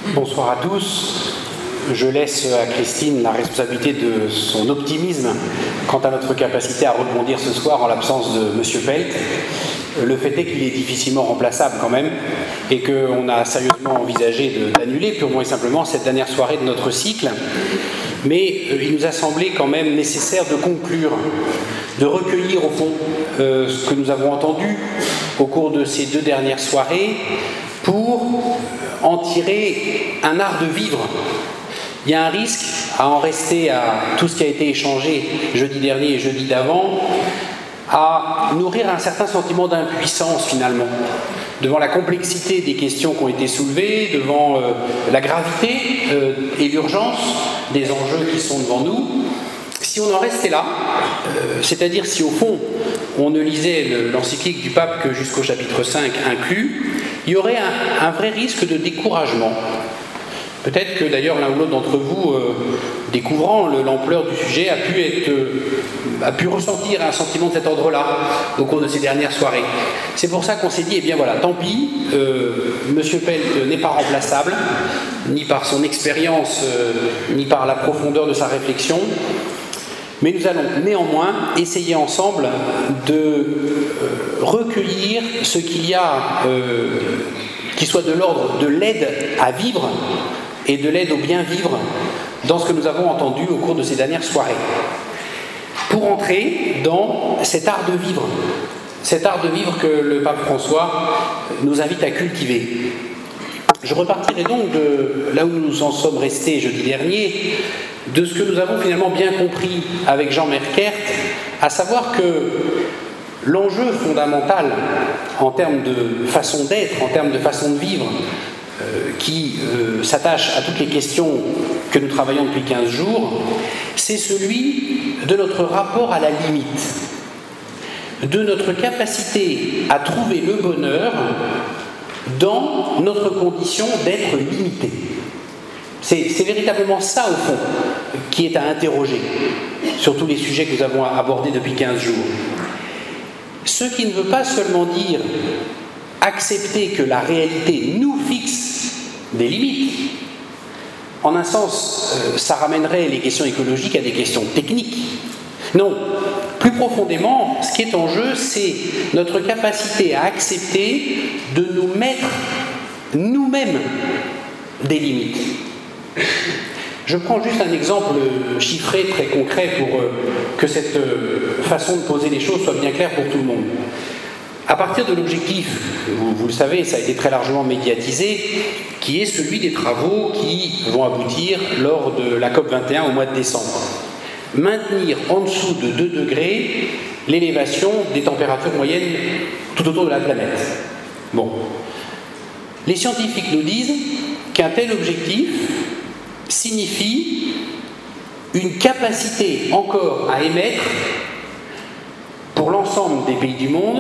Bonsoir à tous. Je laisse à Christine la responsabilité de son optimisme quant à notre capacité à rebondir ce soir en l'absence de M. Pelt. Le fait est qu'il est difficilement remplaçable quand même et qu'on a sérieusement envisagé d'annuler purement et simplement cette dernière soirée de notre cycle. Mais il nous a semblé quand même nécessaire de conclure, de recueillir au fond ce que nous avons entendu au cours de ces deux dernières soirées pour en tirer un art de vivre. Il y a un risque à en rester à tout ce qui a été échangé jeudi dernier et jeudi d'avant, à nourrir un certain sentiment d'impuissance finalement, devant la complexité des questions qui ont été soulevées, devant la gravité et l'urgence des enjeux qui sont devant nous. Si on en restait là, c'est-à-dire si au fond on ne lisait l'encyclique du pape que jusqu'au chapitre 5 inclus, il y aurait un vrai risque de découragement. Peut-être que d'ailleurs l'un ou l'autre d'entre vous, découvrant l'ampleur du sujet, a pu ressentir un sentiment de cet ordre-là au cours de ces dernières soirées. C'est pour ça qu'on s'est dit, eh bien voilà, tant pis, Monsieur Pelt n'est pas remplaçable, ni par son expérience, ni par la profondeur de sa réflexion. Mais nous allons néanmoins essayer ensemble de recueillir ce qu'il y a qui soit de l'ordre de l'aide à vivre et de l'aide au bien vivre dans ce que nous avons entendu au cours de ces dernières soirées. Pour entrer dans cet art de vivre que le pape François nous invite à cultiver. Je repartirai donc de là où nous en sommes restés jeudi dernier, de ce que nous avons finalement bien compris avec Jean Merkert, à savoir que l'enjeu fondamental en termes de façon d'être, en termes de façon de vivre, qui s'attache à toutes les questions que nous travaillons depuis 15 jours, c'est celui de notre rapport à la limite, de notre capacité à trouver le bonheur dans notre condition d'être limité. C'est véritablement ça, au fond, qui est à interroger sur tous les sujets que nous avons abordés depuis 15 jours. Ce qui ne veut pas seulement dire accepter que la réalité nous fixe des limites. En un sens, ça ramènerait les questions écologiques à des questions techniques. Non, plus profondément, ce qui est en jeu, c'est notre capacité à accepter de nous mettre nous-mêmes des limites. Je prends juste un exemple chiffré, très concret, pour que cette façon de poser les choses soit bien claire pour tout le monde. À partir de l'objectif, vous le savez, ça a été très largement médiatisé, qui est celui des travaux qui vont aboutir lors de la COP21 au mois de décembre. Maintenir en dessous de 2 degrés l'élévation des températures moyennes tout autour de la planète. Bon. Les scientifiques nous disent qu'un tel objectif signifie une capacité encore à émettre, pour l'ensemble des pays du monde,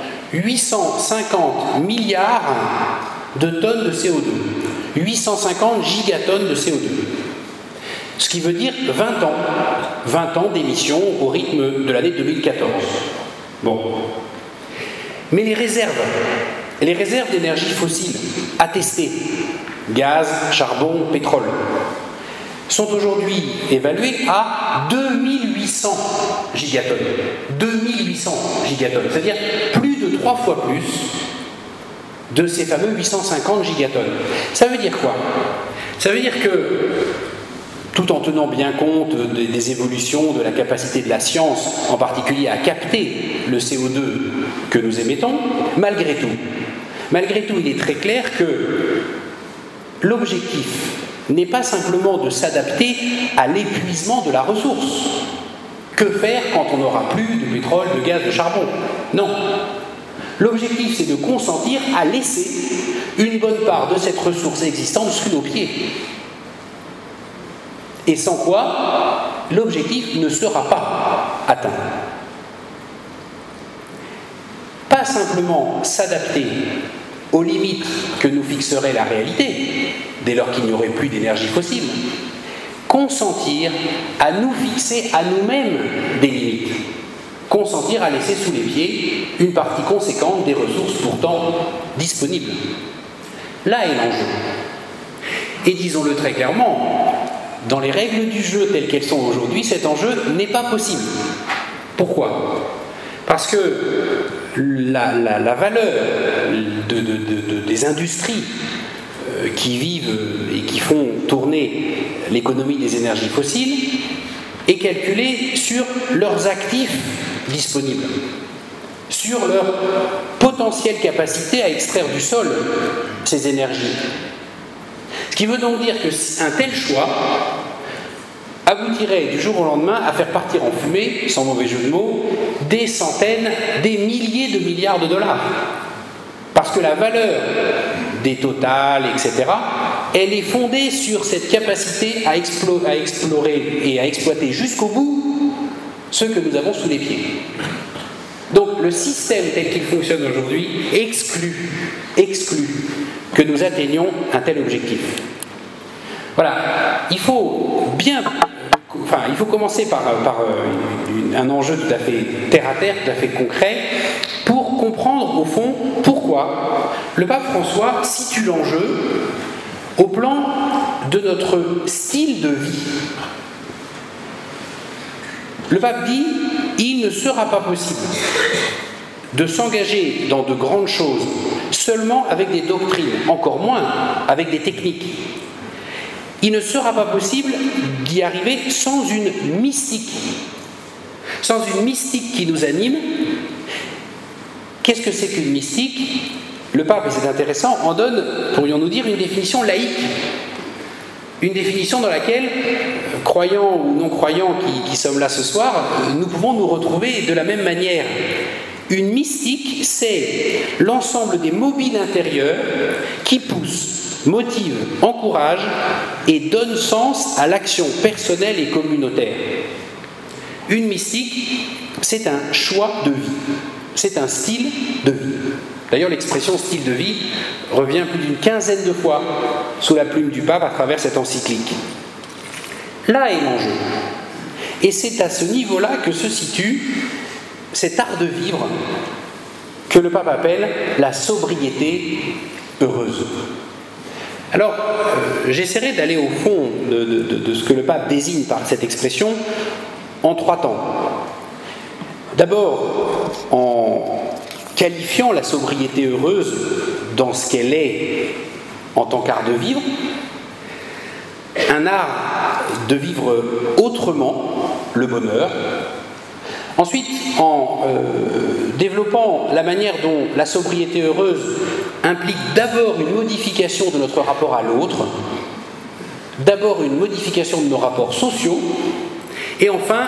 850 milliards de tonnes de CO2, 850 gigatonnes de CO2. Ce qui veut dire 20 ans d'émissions au rythme de l'année 2014. Bon. Mais les réserves d'énergie fossile attestées, gaz, charbon, pétrole, sont aujourd'hui évaluées à 2800 gigatonnes. 2800 gigatonnes, c'est-à-dire plus de 3 fois plus de ces fameux 850 gigatonnes. Ça veut dire quoi? Ça veut dire que, tout en tenant bien compte des évolutions de la capacité de la science, en particulier à capter le CO2 que nous émettons, malgré tout, il est très clair que l'objectif n'est pas simplement de s'adapter à l'épuisement de la ressource. Que faire quand on n'aura plus de pétrole, de gaz, de charbon? Non. L'objectif, c'est de consentir à laisser une bonne part de cette ressource existante sous nos pieds. Et sans quoi, l'objectif ne sera pas atteint. Pas simplement s'adapter aux limites que nous fixerait la réalité, dès lors qu'il n'y aurait plus d'énergie fossile, consentir à nous fixer à nous-mêmes des limites, consentir à laisser sous les pieds une partie conséquente des ressources pourtant disponibles. Là est l'enjeu. Et disons-le très clairement, dans les règles du jeu telles qu'elles sont aujourd'hui, cet enjeu n'est pas possible. Pourquoi ? Parce que la valeur des industries qui vivent et qui font tourner l'économie des énergies fossiles est calculée sur leurs actifs disponibles, sur leur potentielle capacité à extraire du sol ces énergies. Ce qui veut donc dire qu'un tel choix aboutirait du jour au lendemain à faire partir en fumée, sans mauvais jeu de mots, des centaines, des milliers de milliards de dollars. Parce que la valeur des Total, etc., elle est fondée sur cette capacité à explorer et à exploiter jusqu'au bout ce que nous avons sous les pieds. Donc le système tel qu'il fonctionne aujourd'hui exclut que nous atteignions un tel objectif. Voilà, il faut commencer par un enjeu tout à fait terre-à-terre, tout à fait concret, pour comprendre au fond pourquoi le pape François situe l'enjeu au plan de notre style de vie. Le pape dit « Il ne sera pas possible de s'engager dans de grandes choses seulement avec des doctrines, encore moins avec des techniques. Il ne sera pas possible d'y arriver sans une mystique qui nous anime. Qu'est-ce que c'est qu'une mystique ? Le pape, et c'est intéressant, en donne, pourrions-nous dire, une définition laïque. Une définition dans laquelle, croyants ou non-croyants qui sommes là ce soir, nous pouvons nous retrouver de la même manière. Une mystique, c'est l'ensemble des mobiles intérieurs qui poussent, motivent, encouragent et donnent sens à l'action personnelle et communautaire. Une mystique, c'est un choix de vie, c'est un style de vie. D'ailleurs, l'expression style de vie revient plus d'une quinzaine de fois sous la plume du pape à travers cette encyclique. Là est l'enjeu. Et c'est à ce niveau-là que se situe cet art de vivre que le pape appelle la sobriété heureuse. Alors, j'essaierai d'aller au fond de ce que le pape désigne par cette expression en 3 temps. D'abord, en qualifiant la sobriété heureuse dans ce qu'elle est en tant qu'art de vivre, un art de vivre autrement le bonheur. Ensuite, en développant la manière dont la sobriété heureuse implique d'abord une modification de notre rapport à l'autre, d'abord une modification de nos rapports sociaux, et enfin,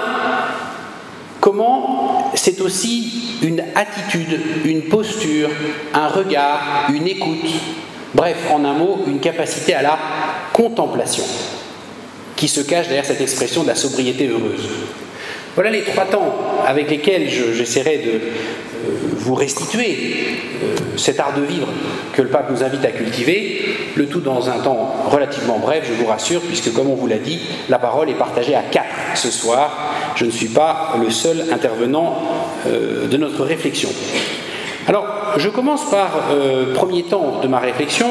comment c'est aussi une attitude, une posture, un regard, une écoute, bref, en un mot, une capacité à la contemplation, qui se cache derrière cette expression de la sobriété heureuse. Voilà les 3 temps avec lesquels j'essaierai de vous restituer cet art de vivre que le pape nous invite à cultiver, le tout dans un temps relativement bref, je vous rassure, puisque comme on vous l'a dit, la parole est partagée à 4 ce soir. Je ne suis pas le seul intervenant de notre réflexion. Alors, je commence par, premier temps de ma réflexion,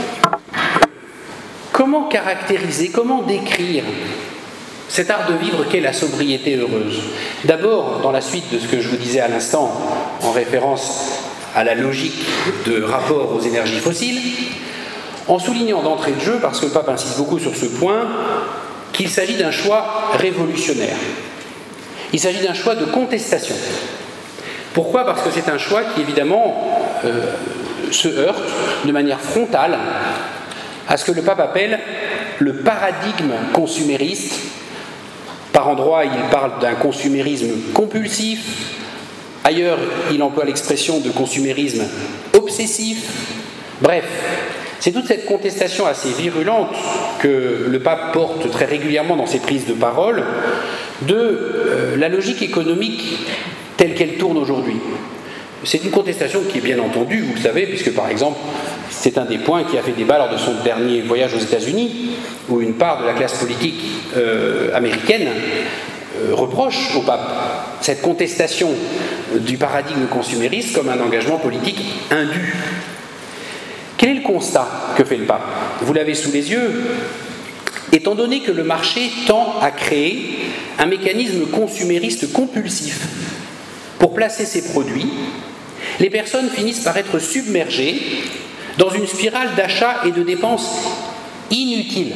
comment caractériser, comment décrire cet art de vivre qu'est la sobriété heureuse. D'abord, dans la suite de ce que je vous disais à l'instant, en référence à la logique de rapport aux énergies fossiles, en soulignant d'entrée de jeu, parce que le pape insiste beaucoup sur ce point, qu'il s'agit d'un choix révolutionnaire. Il s'agit d'un choix de contestation. Pourquoi ? Parce que c'est un choix qui, évidemment, se heurte de manière frontale à ce que le pape appelle le paradigme consumériste. Par endroits, il parle d'un consumérisme compulsif. Ailleurs, il emploie l'expression de consumérisme obsessif. Bref, c'est toute cette contestation assez virulente que le pape porte très régulièrement dans ses prises de parole de la logique économique telle qu'elle tourne aujourd'hui. C'est une contestation qui est bien entendue, vous le savez, puisque par exemple, c'est un des points qui a fait débat lors de son dernier voyage aux États-Unis, où une part de la classe politique américaine reproche au pape cette contestation du paradigme consumériste comme un engagement politique indu. Quel est le constat que fait le pape. Vous l'avez sous les yeux. Étant donné que le marché tend à créer un mécanisme consumériste compulsif pour placer ses produits, les personnes finissent par être submergées dans une spirale d'achats et de dépenses inutiles.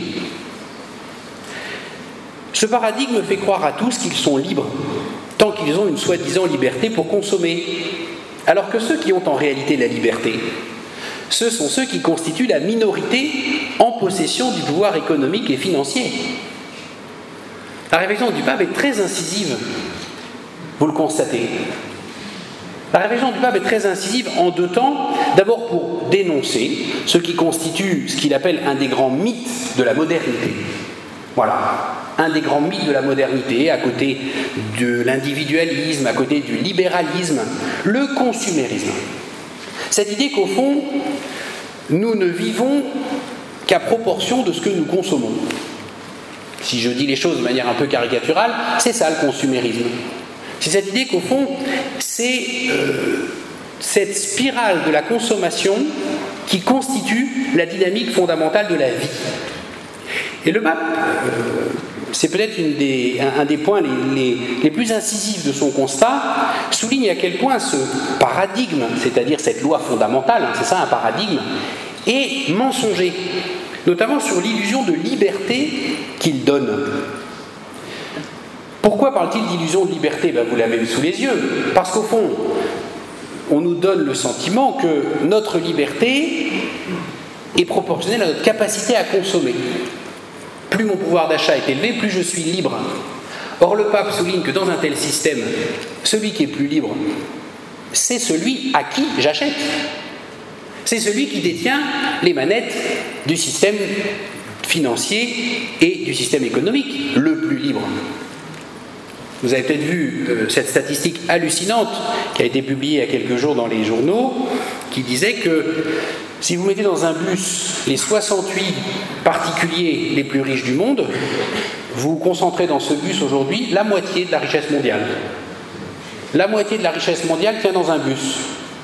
Ce paradigme fait croire à tous qu'ils sont libres, tant qu'ils ont une soi-disant liberté pour consommer, alors que ceux qui ont en réalité la liberté, ce sont ceux qui constituent la minorité en possession du pouvoir économique et financier. La réflexion du pape est très incisive, vous le constatez. La réflexion du pape est très incisive en deux temps. D'abord pour dénoncer ce qui constitue ce qu'il appelle un des grands mythes de la modernité. Voilà, un des grands mythes de la modernité, à côté de l'individualisme, à côté du libéralisme, le consumérisme. Cette idée qu'au fond, nous ne vivons qu'à proportion de ce que nous consommons. Si je dis les choses de manière un peu caricaturale, c'est ça le consumérisme. C'est cette idée qu'au fond, c'est cette spirale de la consommation qui constitue la dynamique fondamentale de la vie. Et le pape, c'est peut-être un des points les plus incisifs de son constat, souligne à quel point ce paradigme, c'est-à-dire cette loi fondamentale, c'est ça un paradigme, est mensonger, notamment sur l'illusion de liberté qu'il donne. Pourquoi parle-t-il d'illusion de liberté ? Vous l'avez sous les yeux. Parce qu'au fond, on nous donne le sentiment que notre liberté est proportionnelle à notre capacité à consommer. Plus mon pouvoir d'achat est élevé, plus je suis libre. Or, le pape souligne que dans un tel système, celui qui est plus libre, c'est celui à qui j'achète. C'est celui qui détient les manettes du système financier et du système économique, le plus libre. Vous avez peut-être vu cette statistique hallucinante qui a été publiée il y a quelques jours dans les journaux, qui disait que si vous mettez dans un bus les 68 particuliers les plus riches du monde, vous concentrez dans ce bus aujourd'hui la moitié de la richesse mondiale. La moitié de la richesse mondiale tient dans un bus.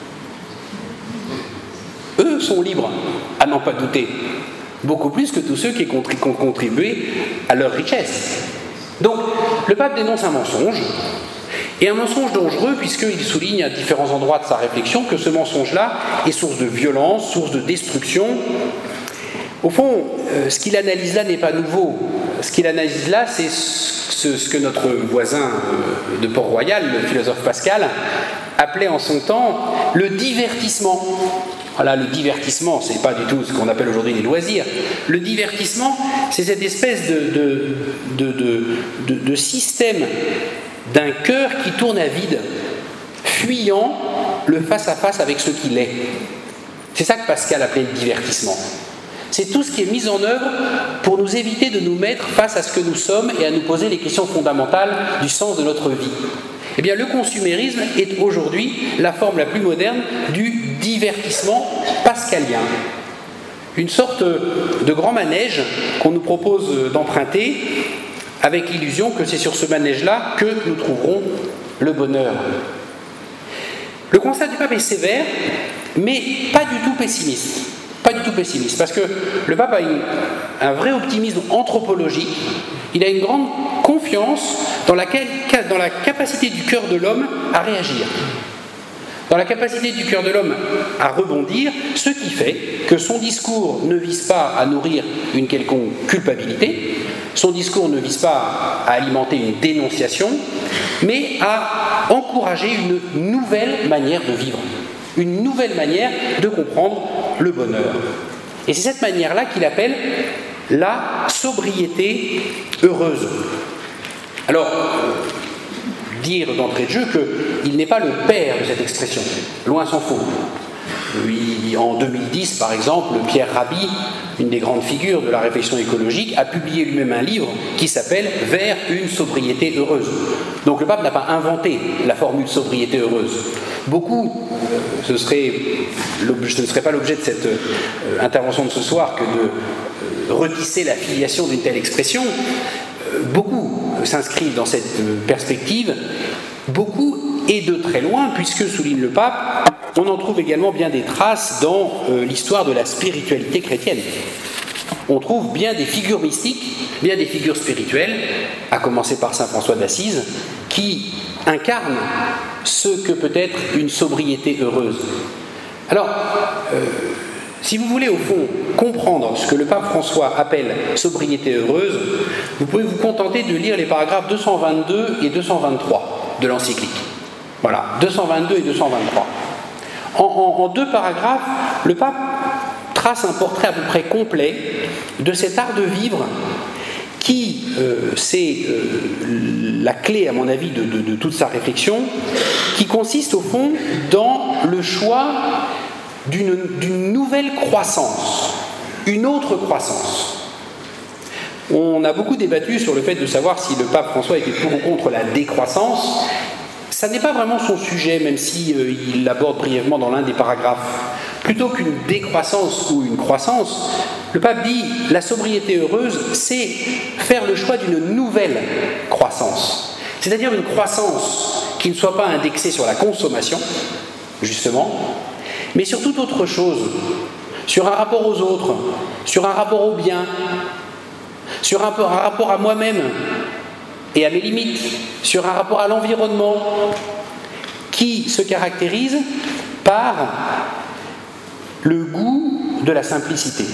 Eux sont libres, à n'en pas douter, beaucoup plus que tous ceux qui ont contribué à leur richesse. Donc, le pape dénonce un mensonge, et un mensonge dangereux puisqu'il souligne à différents endroits de sa réflexion que ce mensonge-là est source de violence, source de destruction. Au fond, ce qu'il analyse là n'est pas nouveau. Ce qu'il analyse là, c'est ce que notre voisin de Port-Royal, le philosophe Pascal, appelait en son temps le divertissement. Voilà, le divertissement, c'est pas du tout ce qu'on appelle aujourd'hui les loisirs. Le divertissement, c'est cette espèce de système d'un cœur qui tourne à vide, fuyant le face-à-face avec ce qu'il est. C'est ça que Pascal appelait le divertissement. C'est tout ce qui est mis en œuvre pour nous éviter de nous mettre face à ce que nous sommes et à nous poser les questions fondamentales du sens de notre vie. Eh bien, le consumérisme est aujourd'hui la forme la plus moderne du divertissement pascalien. Une sorte de grand manège qu'on nous propose d'emprunter avec l'illusion que c'est sur ce manège-là que nous trouverons le bonheur. Le constat du pape est sévère, mais pas du tout pessimiste. Pas du tout pessimiste, parce que le pape a un vrai optimisme anthropologique. Il a une grande confiance dans la capacité du cœur de l'homme à réagir, dans la capacité du cœur de l'homme à rebondir, ce qui fait que son discours ne vise pas à nourrir une quelconque culpabilité, son discours ne vise pas à alimenter une dénonciation, mais à encourager une nouvelle manière de vivre, une nouvelle manière de comprendre le bonheur. Et c'est cette manière-là qu'il appelle la sobriété heureuse. Alors, dire d'entrée de jeu qu'il n'est pas le père de cette expression, loin s'en faut. En 2010, par exemple, Pierre Rabhi, une des grandes figures de la réflexion écologique, a publié lui-même un livre qui s'appelle « Vers une sobriété heureuse ». Donc le pape n'a pas inventé la formule sobriété heureuse. Beaucoup, ce ne serait pas l'objet de cette intervention de ce soir que de retisser la filiation d'une telle expression. Beaucoup s'inscrivent dans cette perspective, beaucoup et de très loin, puisque, souligne le pape, on en trouve également bien des traces dans l'histoire de la spiritualité chrétienne. On trouve bien des figures mystiques, bien des figures spirituelles, à commencer par saint François d'Assise, qui incarnent ce que peut être une sobriété heureuse. Alors, si vous voulez au fond comprendre ce que le pape François appelle sobriété heureuse, vous pouvez vous contenter de lire les paragraphes 222 et 223 de l'encyclique. Voilà, 222 et 223. En deux paragraphes, le pape trace un portrait à peu près complet de cet art de vivre qui, c'est la clé, à mon avis, de toute sa réflexion, qui consiste au fond dans le choix d'une nouvelle croissance, une autre croissance. On a beaucoup débattu sur le fait de savoir si le pape François était pour ou contre la décroissance. Ça n'est pas vraiment son sujet, même si il l'aborde brièvement dans l'un des paragraphes. Plutôt qu'une décroissance ou une croissance, le pape dit la sobriété heureuse, c'est faire le choix d'une nouvelle croissance. C'est-à-dire une croissance qui ne soit pas indexée sur la consommation, justement, mais sur toute autre chose, sur un rapport aux autres, sur un rapport au bien, sur un rapport à moi-même et à mes limites, sur un rapport à l'environnement, qui se caractérise par le goût de la simplicité.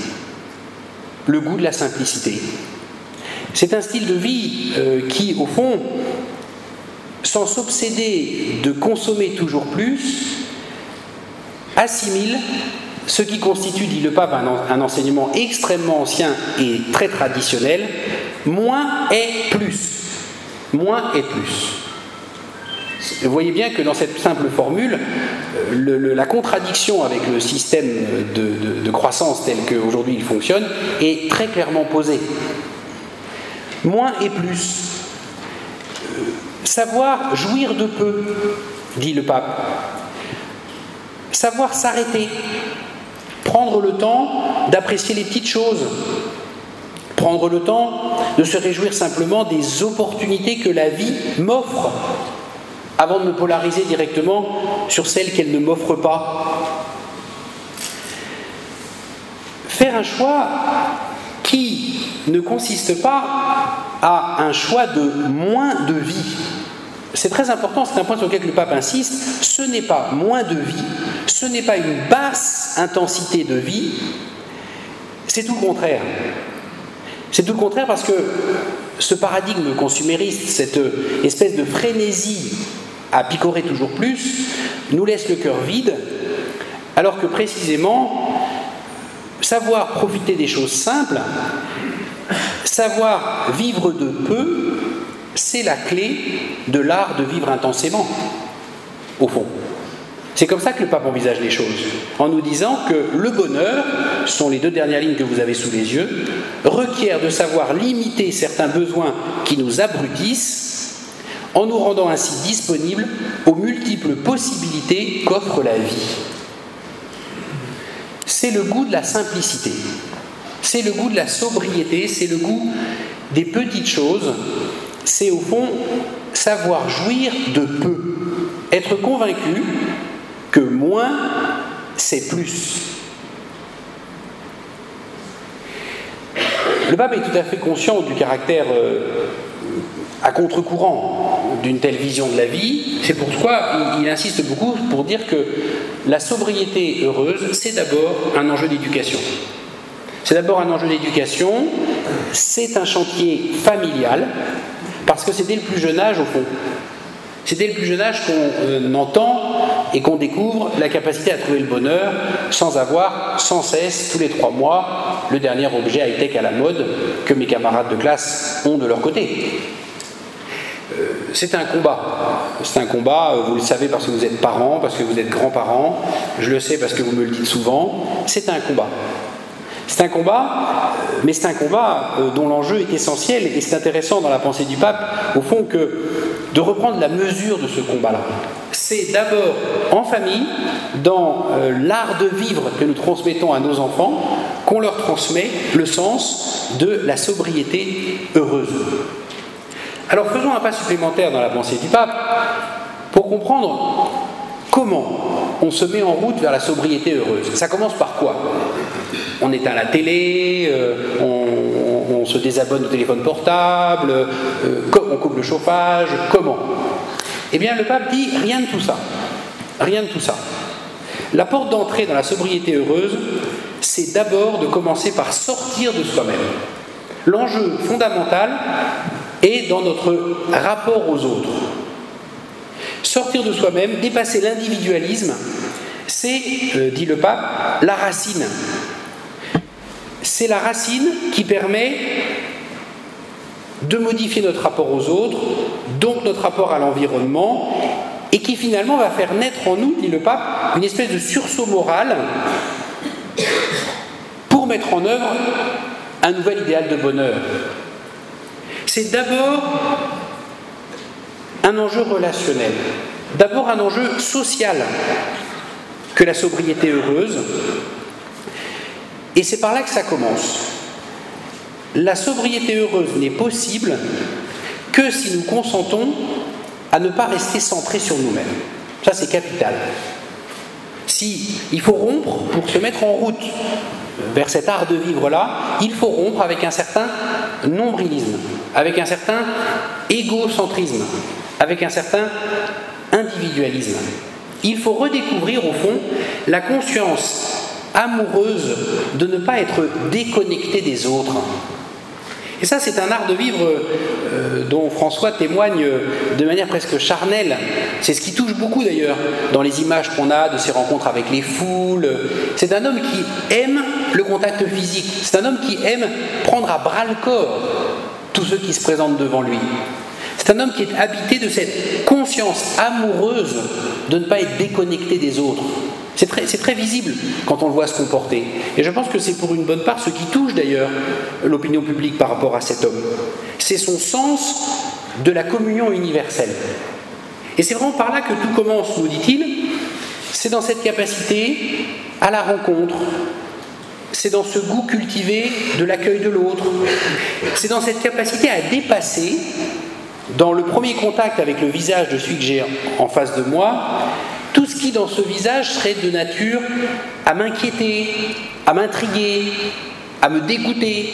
Le goût de la simplicité. C'est un style de vie qui, au fond, sans s'obséder de consommer toujours plus, assimile ce qui constitue, dit le pape, un enseignement extrêmement ancien et très traditionnel, moins est plus. Moins est plus. Vous voyez bien que dans cette simple formule, la contradiction avec le système de croissance tel qu'aujourd'hui il fonctionne est très clairement posée. Moins est plus. Savoir jouir de peu, dit le pape. Savoir s'arrêter, prendre le temps d'apprécier les petites choses, prendre le temps de se réjouir simplement des opportunités que la vie m'offre, avant de me polariser directement sur celles qu'elle ne m'offre pas. Faire un choix qui ne consiste pas à un choix de moins de vie. C'est très important, c'est un point sur lequel le pape insiste, ce n'est pas moins de vie, ce n'est pas une basse intensité de vie, c'est tout le contraire. C'est tout le contraire parce que ce paradigme consumériste, cette espèce de frénésie à picorer toujours plus, nous laisse le cœur vide, alors que précisément, savoir profiter des choses simples, savoir vivre de peu, c'est la clé de l'art de vivre intensément, au fond. C'est comme ça que le pape envisage les choses, en nous disant que le bonheur, ce sont les deux dernières lignes que vous avez sous les yeux, requiert de savoir limiter certains besoins qui nous abrutissent, en nous rendant ainsi disponibles aux multiples possibilités qu'offre la vie. C'est le goût de la simplicité, c'est le goût de la sobriété, c'est le goût des petites choses, c'est au fond savoir jouir de peu, être convaincu que moins, c'est plus. Le pape est tout à fait conscient du caractère à contre-courant d'une telle vision de la vie. C'est pourquoi il insiste beaucoup pour dire que la sobriété heureuse, c'est d'abord un enjeu d'éducation. C'est d'abord un enjeu d'éducation, c'est un chantier familial, parce que c'est dès le plus jeune âge, au fond. C'est dès le plus jeune âge qu'on entend et qu'on découvre la capacité à trouver le bonheur sans avoir sans cesse, tous les 3 mois, le dernier objet high-tech à la mode que mes camarades de classe ont de leur côté. C'est un combat. C'est un combat, vous le savez parce que vous êtes parents, parce que vous êtes grands-parents, je le sais parce que vous me le dites souvent, c'est un combat. C'est un combat, mais c'est un combat dont l'enjeu est essentiel, et c'est intéressant dans la pensée du pape, au fond, de reprendre la mesure de ce combat-là. C'est d'abord en famille, dans l'art de vivre que nous transmettons à nos enfants, qu'on leur transmet le sens de la sobriété heureuse. Alors faisons un pas supplémentaire dans la pensée du pape pour comprendre comment on se met en route vers la sobriété heureuse. Ça commence par quoi? On éteint la télé, on se désabonne au téléphone portable, on coupe le chauffage, comment? Eh bien, le pape dit rien de tout ça. Rien de tout ça. La porte d'entrée dans la sobriété heureuse, c'est d'abord de commencer par sortir de soi-même. L'enjeu fondamental est dans notre rapport aux autres. Sortir de soi-même, dépasser l'individualisme, c'est, dit le pape, la racine. C'est la racine qui permet de modifier notre rapport aux autres, donc notre rapport à l'environnement, et qui finalement va faire naître en nous, dit le pape, une espèce de sursaut moral pour mettre en œuvre un nouvel idéal de bonheur. C'est d'abord un enjeu relationnel, d'abord un enjeu social que la sobriété heureuse, et c'est par là que ça commence. La sobriété heureuse n'est possible que si nous consentons à ne pas rester centrés sur nous-mêmes. Ça, c'est capital. Il faut rompre pour se mettre en route vers cet art de vivre-là, il faut rompre avec un certain nombrilisme, avec un certain égocentrisme, avec un certain individualisme. Il faut redécouvrir, au fond, la conscience amoureuse de ne pas être déconnecté des autres. Et ça, c'est un art de vivre dont François témoigne de manière presque charnelle. C'est ce qui touche beaucoup d'ailleurs dans les images qu'on a de ses rencontres avec les foules. C'est un homme qui aime le contact physique. C'est un homme qui aime prendre à bras-le-corps tous ceux qui se présentent devant lui. C'est un homme qui est habité de cette conscience amoureuse de ne pas être déconnecté des autres. C'est très visible quand on le voit se comporter. Et je pense que c'est pour une bonne part ce qui touche d'ailleurs l'opinion publique par rapport à cet homme. C'est son sens de la communion universelle. Et c'est vraiment par là que tout commence, nous dit-il. C'est dans cette capacité à la rencontre. C'est dans ce goût cultivé de l'accueil de l'autre. C'est dans cette capacité à dépasser, dans le premier contact avec le visage de celui que j'ai en face de moi, tout ce qui dans ce visage serait de nature à m'inquiéter, à m'intriguer, à me dégoûter.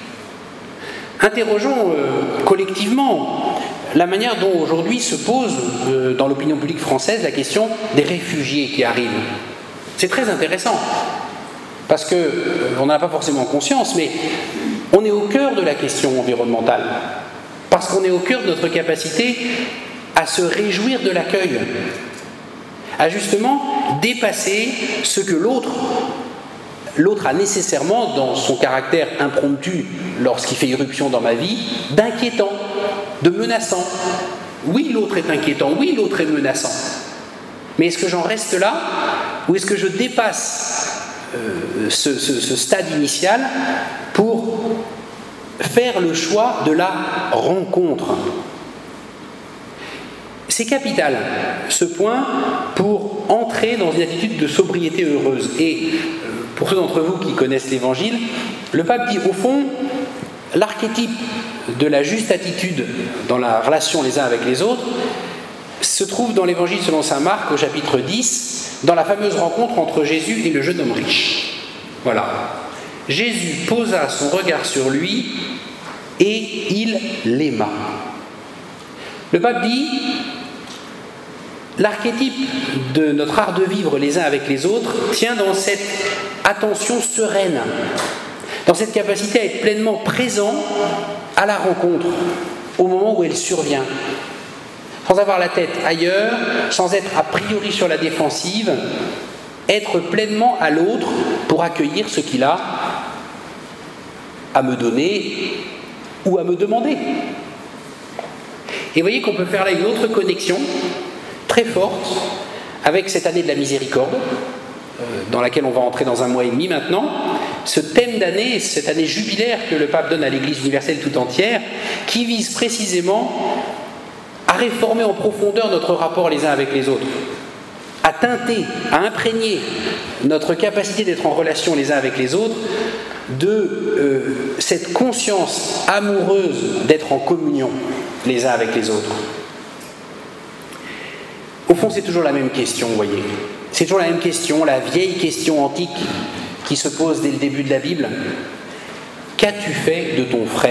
Interrogeons collectivement la manière dont aujourd'hui se pose dans l'opinion publique française la question des réfugiés qui arrivent. C'est très intéressant, parce qu'on n'en a pas forcément conscience, mais on est au cœur de la question environnementale, parce qu'on est au cœur de notre capacité à se réjouir de l'accueil, à justement dépasser ce que l'autre a nécessairement, dans son caractère impromptu, lorsqu'il fait irruption dans ma vie, d'inquiétant, de menaçant. Oui, l'autre est inquiétant, oui, l'autre est menaçant. Mais est-ce que j'en reste là, ou est-ce que je dépasse ce stade initial pour faire le choix de la rencontre? C'est capital, ce point, pour entrer dans une attitude de sobriété heureuse. Et pour ceux d'entre vous qui connaissent l'Évangile, le pape dit, au fond, l'archétype de la juste attitude dans la relation les uns avec les autres se trouve dans l'Évangile selon saint Marc, au chapitre 10, dans la fameuse rencontre entre Jésus et le jeune homme riche. Voilà. Jésus posa son regard sur lui et il l'aima. Le pape dit, l'archétype de notre art de vivre les uns avec les autres tient dans cette attention sereine, dans cette capacité à être pleinement présent à la rencontre, au moment où elle survient, sans avoir la tête ailleurs, sans être a priori sur la défensive, être pleinement à l'autre pour accueillir ce qu'il a à me donner ou à me demander. Et vous voyez qu'on peut faire là une autre connexion très forte avec cette année de la miséricorde, dans laquelle on va entrer dans 1 mois et demi maintenant, ce thème d'année, cette année jubilaire que le pape donne à l'Église universelle tout entière, qui vise précisément à réformer en profondeur notre rapport les uns avec les autres, à teinter, à imprégner notre capacité d'être en relation les uns avec les autres de cette conscience amoureuse d'être en communion les uns avec les autres. Au fond, c'est toujours la même question, vous voyez. C'est toujours la même question, la vieille question antique qui se pose dès le début de la Bible. Qu'as-tu fait de ton frère ?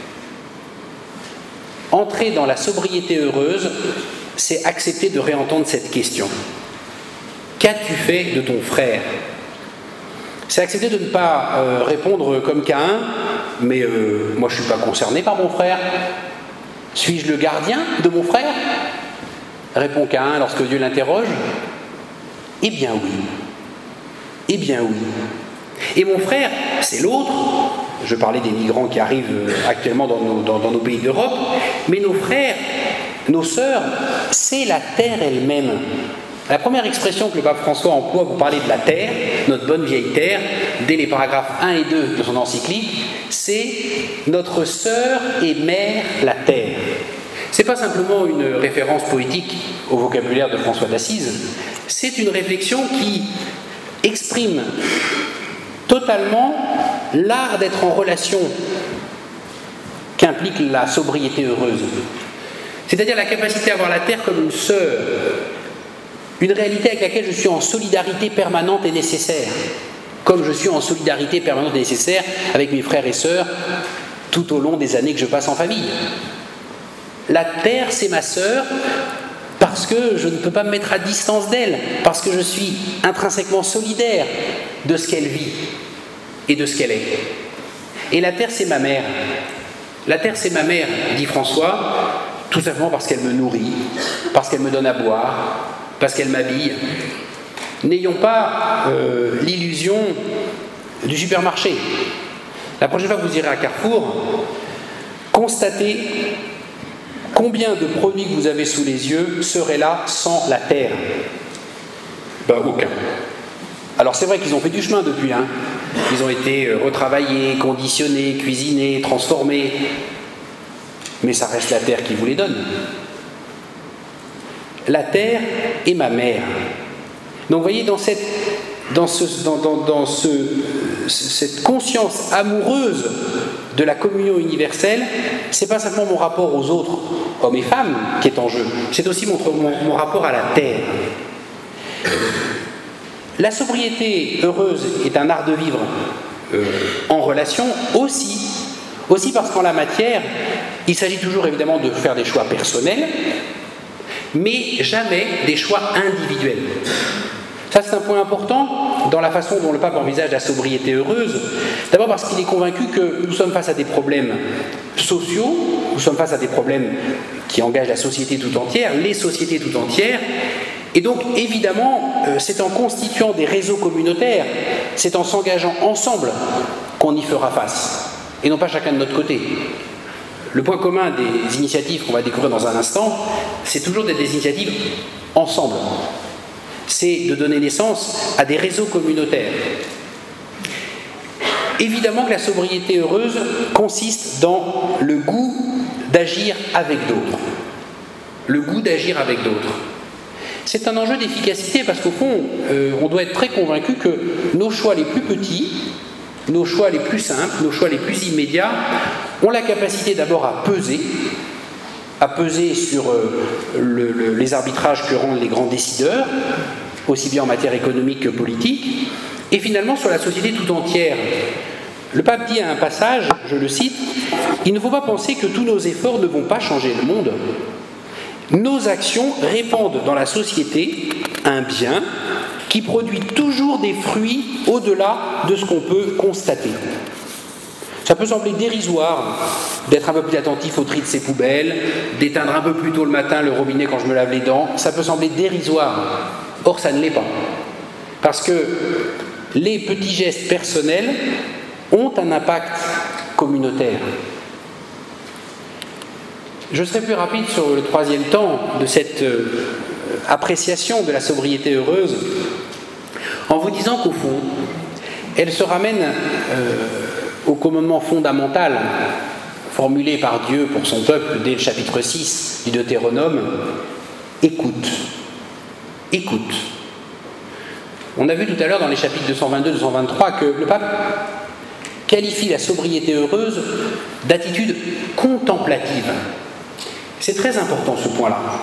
Entrer dans la sobriété heureuse, c'est accepter de réentendre cette question. Qu'as-tu fait de ton frère ? C'est accepter de ne pas répondre comme Caïn, mais moi je ne suis pas concerné par mon frère. Suis-je le gardien de mon frère ? Répond Caïn lorsque Dieu l'interroge. Eh bien oui. Eh bien oui. Et mon frère, c'est l'autre. Je parlais des migrants qui arrivent actuellement dans nos pays d'Europe, mais nos frères, nos sœurs, c'est la terre elle-même. La première expression que le pape François emploie pour parler de la terre, notre bonne vieille terre, dès les paragraphes 1 et 2 de son encyclique, c'est notre sœur et mère la terre. Ce n'est pas simplement une référence poétique au vocabulaire de François d'Assise, c'est une réflexion qui exprime totalement l'art d'être en relation qu'implique la sobriété heureuse. C'est-à-dire la capacité à voir la terre comme une sœur, une réalité avec laquelle je suis en solidarité permanente et nécessaire, comme je suis en solidarité permanente et nécessaire avec mes frères et sœurs tout au long des années que je passe en famille. La terre, c'est ma sœur parce que je ne peux pas me mettre à distance d'elle, parce que je suis intrinsèquement solidaire de ce qu'elle vit et de ce qu'elle est. Et la terre, c'est ma mère. La terre, c'est ma mère, dit François, tout simplement parce qu'elle me nourrit, parce qu'elle me donne à boire, parce qu'elle m'habille. N'ayons pas l'illusion du supermarché. La prochaine fois que vous irez à Carrefour, constatez combien de produits que vous avez sous les yeux seraient là sans la terre. Ben, aucun. Alors c'est vrai qu'ils ont fait du chemin depuis, hein. Ils ont été retravaillés, conditionnés, cuisinés, transformés. Mais ça reste la terre qui vous les donne. La terre est ma mère. Donc vous voyez, dans cette conscience amoureuse de la communion universelle, c'est pas simplement mon rapport aux autres, hommes et femmes, qui est en jeu, c'est aussi mon rapport à la terre. La sobriété heureuse est un art de vivre en relation aussi parce qu'en la matière, il s'agit toujours évidemment de faire des choix personnels, mais jamais des choix individuels. Ça, c'est un point important dans la façon dont le pape envisage la sobriété heureuse. D'abord parce qu'il est convaincu que nous sommes face à des problèmes sociaux, nous sommes face à des problèmes qui engagent la société tout entière, les sociétés tout entières. Et donc, évidemment, c'est en constituant des réseaux communautaires, c'est en s'engageant ensemble qu'on y fera face, et non pas chacun de notre côté. Le point commun des initiatives qu'on va découvrir dans un instant, c'est toujours des initiatives ensemble. C'est de donner naissance à des réseaux communautaires. Évidemment que la sobriété heureuse consiste dans le goût d'agir avec d'autres. Le goût d'agir avec d'autres. C'est un enjeu d'efficacité parce qu'au fond, on doit être très convaincu que nos choix les plus petits, nos choix les plus simples, nos choix les plus immédiats ont la capacité d'abord à peser sur les arbitrages que rendent les grands décideurs, aussi bien en matière économique que politique, et finalement sur la société tout entière. Le pape dit à un passage, je le cite, « Il ne faut pas penser que tous nos efforts ne vont pas changer le monde. Nos actions répandent dans la société un bien qui produit toujours des fruits au-delà de ce qu'on peut constater. » Ça peut sembler dérisoire d'être un peu plus attentif au tri de ses poubelles, d'éteindre un peu plus tôt le matin le robinet quand je me lave les dents. Ça peut sembler dérisoire. Or, ça ne l'est pas. Parce que les petits gestes personnels ont un impact communautaire. Je serai plus rapide sur le troisième temps de cette appréciation de la sobriété heureuse en vous disant qu'au fond, elle se ramène au commandement fondamental formulé par Dieu pour son peuple dès le chapitre 6 du Deutéronome, « Écoute, écoute ». On a vu tout à l'heure dans les chapitres 222-223 que le pape qualifie la sobriété heureuse d'attitude contemplative. C'est très important ce point-là.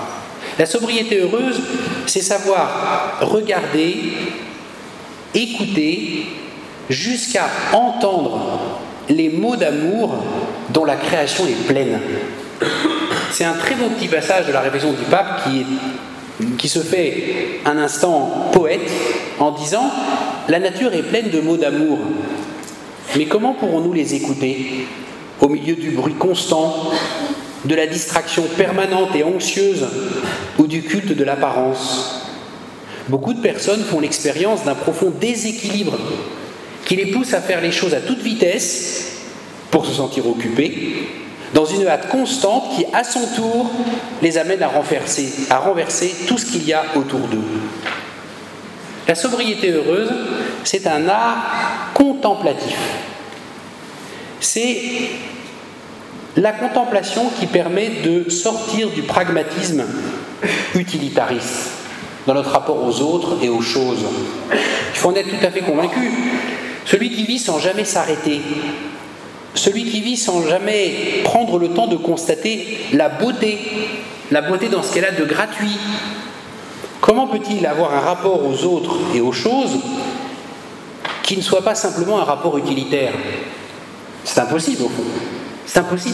La sobriété heureuse, c'est savoir regarder, écouter, jusqu'à entendre les mots d'amour dont la création est pleine. C'est un très beau petit passage de la réflexion du pape qui se fait un instant poète en disant « La nature est pleine de mots d'amour, mais comment pourrons-nous les écouter au milieu du bruit constant, de la distraction permanente et anxieuse ou du culte de l'apparence ? Beaucoup de personnes font l'expérience d'un profond déséquilibre qui les pousse à faire les choses à toute vitesse pour se sentir occupés, dans une hâte constante qui, à son tour, les amène à renverser tout ce qu'il y a autour d'eux. La sobriété heureuse, c'est un art contemplatif. C'est la contemplation qui permet de sortir du pragmatisme utilitariste dans notre rapport aux autres et aux choses. Il faut en être tout à fait convaincu. Celui qui vit sans jamais s'arrêter, celui qui vit sans jamais prendre le temps de constater la beauté dans ce qu'elle a de gratuit, comment peut-il avoir un rapport aux autres et aux choses qui ne soit pas simplement un rapport utilitaire ? C'est impossible au fond, c'est impossible.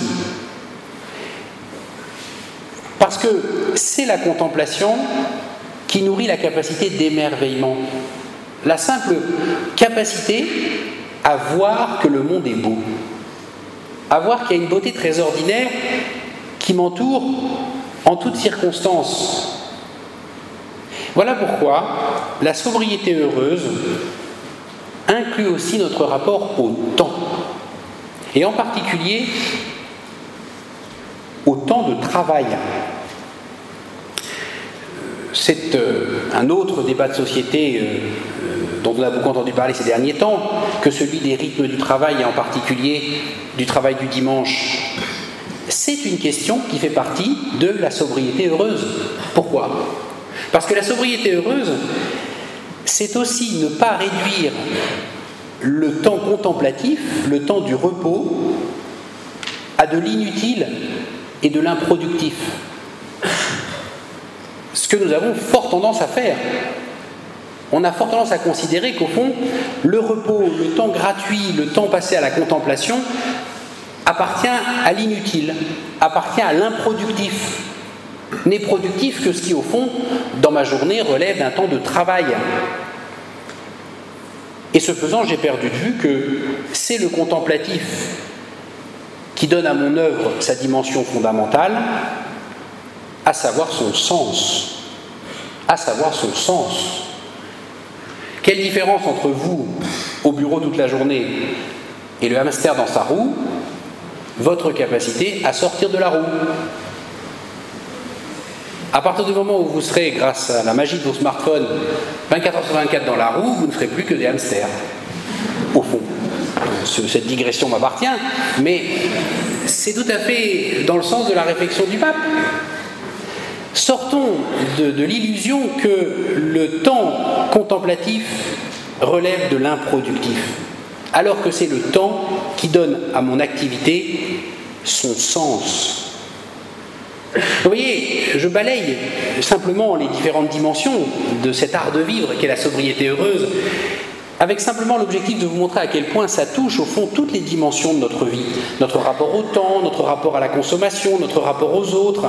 Parce que c'est la contemplation qui nourrit la capacité d'émerveillement, la simple capacité à voir que le monde est beau, à voir qu'il y a une beauté très ordinaire qui m'entoure en toutes circonstances. Voilà pourquoi la sobriété heureuse inclut aussi notre rapport au temps, et en particulier au temps de travail. C'est un autre débat de société dont on a beaucoup entendu parler ces derniers temps, que celui des rythmes du travail, et en particulier du travail du dimanche. C'est une question qui fait partie de la sobriété heureuse. Pourquoi ? Parce que la sobriété heureuse, c'est aussi ne pas réduire le temps contemplatif, le temps du repos, à de l'inutile et de l'improductif. Ce que nous avons fort tendance à faire. On a fort tendance à considérer qu'au fond, le repos, le temps gratuit, le temps passé à la contemplation appartient à l'inutile, appartient à l'improductif. N'est productif que ce qui, au fond, dans ma journée, relève d'un temps de travail. Et ce faisant, j'ai perdu de vue que c'est le contemplatif qui donne à mon œuvre sa dimension fondamentale, à savoir son sens. À savoir son sens. Quelle différence entre vous, au bureau toute la journée, et le hamster dans sa roue ? Votre capacité à sortir de la roue. À partir du moment où vous serez, grâce à la magie de vos smartphones, 24 heures sur 24 dans la roue, vous ne ferez plus que des hamsters. Au fond. Cette digression m'appartient, mais c'est tout à fait dans le sens de la réflexion du pape. Sortons de l'illusion que le temps contemplatif relève de l'improductif, alors que c'est le temps qui donne à mon activité son sens. Vous voyez, je balaye simplement les différentes dimensions de cet art de vivre qu'est la sobriété heureuse, avec simplement l'objectif de vous montrer à quel point ça touche au fond toutes les dimensions de notre vie, notre rapport au temps, notre rapport à la consommation, notre rapport aux autres.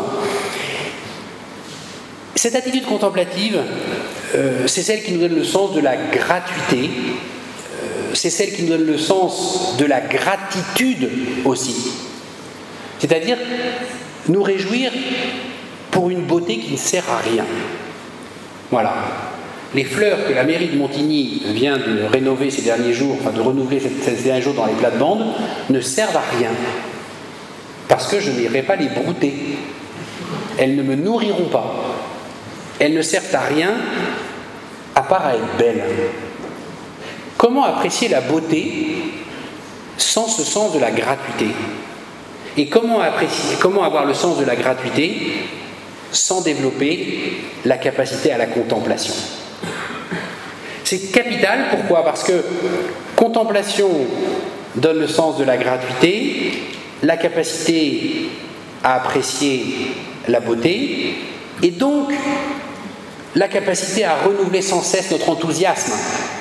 Cette attitude contemplative, c'est celle qui nous donne le sens de la gratuité, c'est celle qui nous donne le sens de la gratitude aussi. C'est-à-dire nous réjouir pour une beauté qui ne sert à rien. Voilà. Les fleurs que la mairie de Montigny vient de rénover ces derniers jours, enfin de renouveler ces derniers jours dans les plates-bandes, ne servent à rien. Parce que je n'irai pas les brouter. Elles ne me nourriront pas. Elles ne servent à rien à part à être belles. Comment apprécier la beauté sans ce sens de la gratuité ? Et comment avoir le sens de la gratuité sans développer la capacité à la contemplation ? C'est capital, pourquoi ? Parce que contemplation donne le sens de la gratuité, la capacité à apprécier la beauté, et donc la capacité à renouveler sans cesse notre enthousiasme.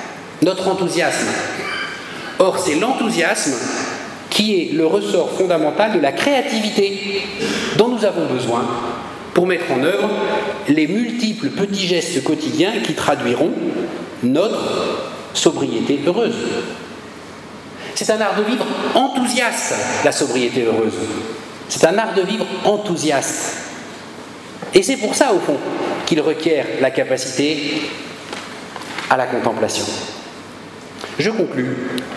Or, c'est l'enthousiasme qui est le ressort fondamental de la créativité dont nous avons besoin pour mettre en œuvre les multiples petits gestes quotidiens qui traduiront notre sobriété heureuse. C'est un art de vivre enthousiaste, la sobriété heureuse. C'est un art de vivre enthousiaste. Et c'est pour ça, au fond, qu'il requiert la capacité à la contemplation. Je conclus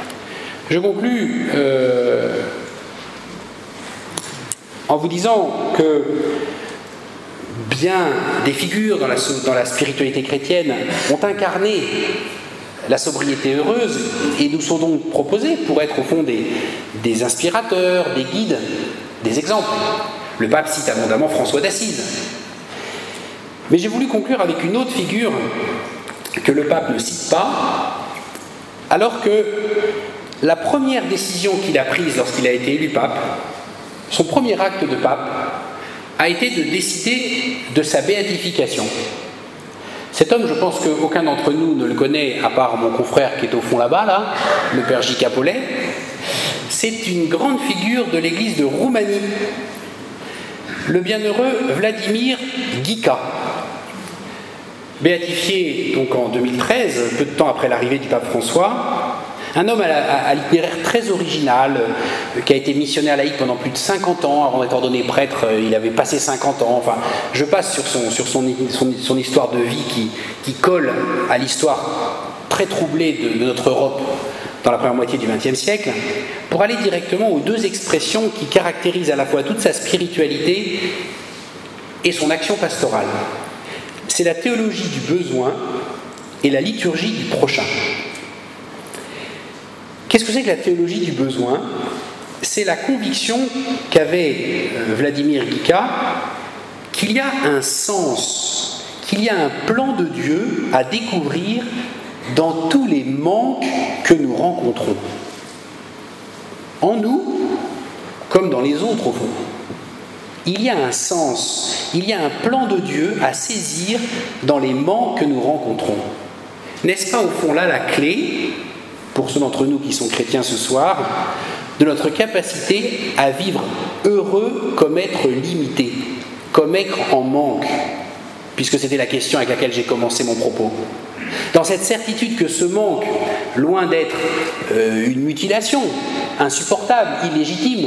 en vous disant que bien des figures dans la spiritualité chrétienne ont incarné la sobriété heureuse et nous sont donc proposés pour être au fond des inspirateurs, des guides, des exemples. Le pape cite abondamment François d'Assise. Mais j'ai voulu conclure avec une autre figure que le pape ne cite pas, alors que la première décision qu'il a prise lorsqu'il a été élu pape, son premier acte de pape, a été de décider de sa béatification. Cet homme, je pense qu'aucun d'entre nous ne le connaît, à part mon confrère qui est au fond là-bas, là, le père J. Capolet. C'est une grande figure de l'église de Roumanie, le bienheureux Vladimir Ghica, béatifié donc en 2013, peu de temps après l'arrivée du pape François. Un homme à l'itinéraire très original, qui a été missionnaire laïque pendant plus de 50 ans, avant d'être ordonné prêtre, il avait passé 50 ans. Enfin, je passe sur son histoire de vie qui colle à l'histoire très troublée de notre Europe dans la première moitié du XXe siècle, pour aller directement aux deux expressions qui caractérisent à la fois toute sa spiritualité et son action pastorale. C'est la théologie du besoin et la liturgie du prochain. Qu'est-ce que c'est que la théologie du besoin ? C'est la conviction qu'avait Vladimir Ghica qu'il y a un sens, qu'il y a un plan de Dieu à découvrir dans tous les manques que nous rencontrons. En nous, comme dans les autres au fond. Il y a un sens, il y a un plan de Dieu à saisir dans les manques que nous rencontrons. N'est-ce pas au fond là la clé, pour ceux d'entre nous qui sont chrétiens ce soir, de notre capacité à vivre heureux comme être limité, comme être en manque, puisque c'était la question avec laquelle j'ai commencé mon propos. Dans cette certitude que ce manque, loin d'être une mutilation insupportable, illégitime,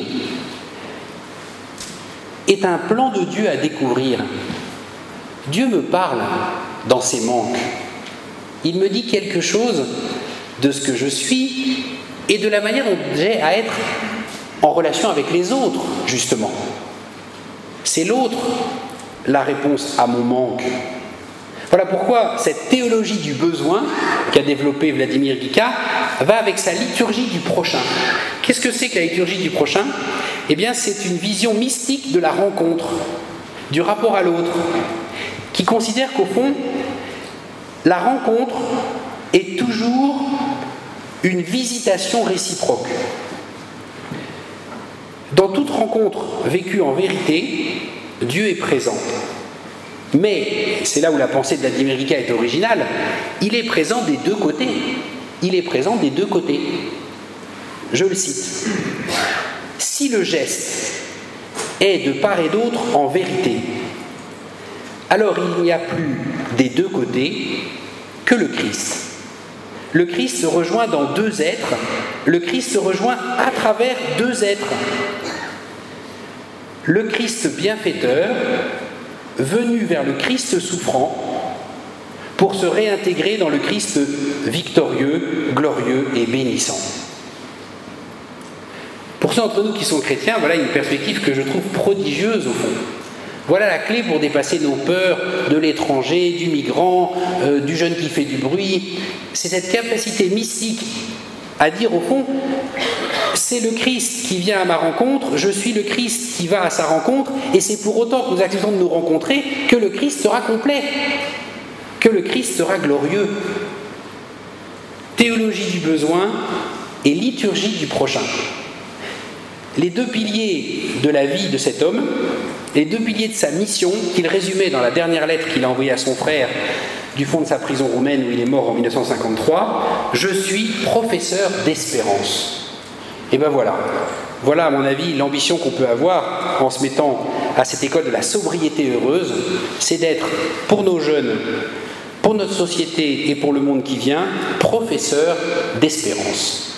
est un plan de Dieu à découvrir. Dieu me parle dans ces manques. Il me dit quelque chose de ce que je suis et de la manière dont j'ai à être en relation avec les autres, justement. C'est l'autre la réponse à mon manque. Voilà pourquoi cette théologie du besoin qu'a développée Vladimir Ghica va avec sa liturgie du prochain. Qu'est-ce que c'est que la liturgie du prochain ? Eh bien, c'est une vision mystique de la rencontre, du rapport à l'autre, qui considère qu'au fond, la rencontre est toujours une visitation réciproque. Dans toute rencontre vécue en vérité, Dieu est présent. Mais, c'est là où la pensée de Vladimir Ghica est originale, il est présent des deux côtés. Il est présent des deux côtés. Je le cite. Si le geste est de part et d'autre en vérité, alors il n'y a plus des deux côtés que le Christ. Le Christ se rejoint dans deux êtres, le Christ se rejoint à travers deux êtres. Le Christ bienfaiteur, venu vers le Christ souffrant, pour se réintégrer dans le Christ victorieux, glorieux et bénissant. Pour ceux d'entre nous qui sont chrétiens, voilà une perspective que je trouve prodigieuse au fond. Voilà la clé pour dépasser nos peurs de l'étranger, du migrant, du jeune qui fait du bruit. C'est cette capacité mystique à dire au fond, c'est le Christ qui vient à ma rencontre, je suis le Christ qui va à sa rencontre, et c'est pour autant que nous acceptons de nous rencontrer que le Christ sera complet, que le Christ sera glorieux. Théologie du besoin et liturgie du prochain. les deux piliers de la vie de cet homme, les deux piliers de sa mission qu'il résumait dans la dernière lettre qu'il a envoyée à son frère du fond de sa prison roumaine où il est mort en 1953, « Je suis professeur d'espérance ». Et ben voilà. Voilà, à mon avis, l'ambition qu'on peut avoir en se mettant à cette école de la sobriété heureuse, c'est d'être, pour nos jeunes, pour notre société et pour le monde qui vient, professeur d'espérance.